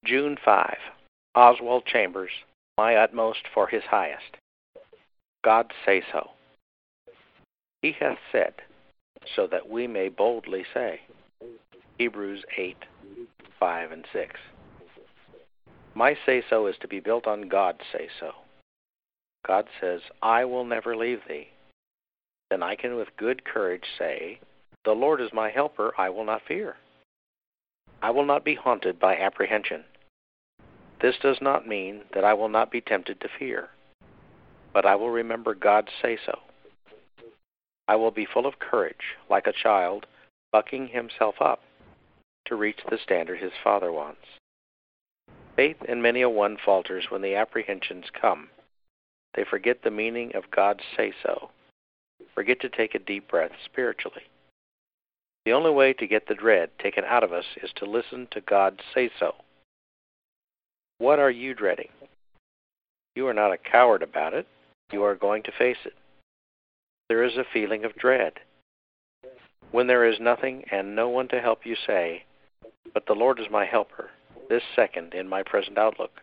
June 5. Oswald Chambers, My Utmost for His Highest. God say so. He hath said, so that we may boldly say. Hebrews 8, 5 and 6. My say-so is to be built on God's say-so. God says, I will never leave thee. Then I can with good courage say, the Lord is my helper, I will not fear. I will not be haunted by apprehension. This does not mean that I will not be tempted to fear, but I will remember God's say-so. I will be full of courage, like a child bucking himself up to reach the standard his father wants. Faith in many a one falters when the apprehensions come. They forget the meaning of God's say-so, forget to take a deep breath spiritually. The only way to get the dread taken out of us is to listen to God's say-so. What are you dreading? You are not a coward about it. You are going to face it. There is a feeling of dread. When there is nothing and no one to help you say, but the Lord is my helper, this second in my present outlook.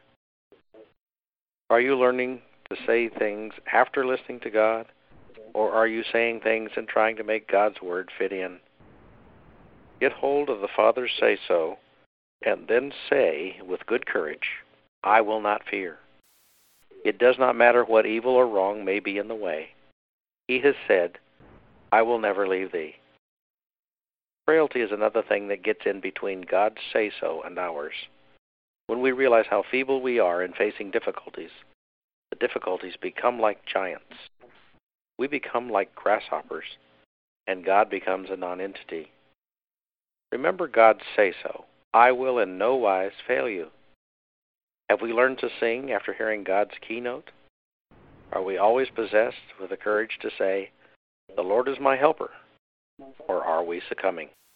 Are you learning to say things after listening to God, or are you saying things and trying to make God's word fit in? Get hold of the Father's say-so, and then say with good courage, I will not fear. It does not matter what evil or wrong may be in the way. He has said, I will never leave thee. Frailty is another thing that gets in between God's say-so and ours. When we realize how feeble we are in facing difficulties, the difficulties become like giants. We become like grasshoppers, and God becomes a nonentity. Remember God's say-so, I will in no wise fail you. Have we learned to sing after hearing God's keynote? Are we always possessed with the courage to say, the Lord is my helper? Or are we succumbing?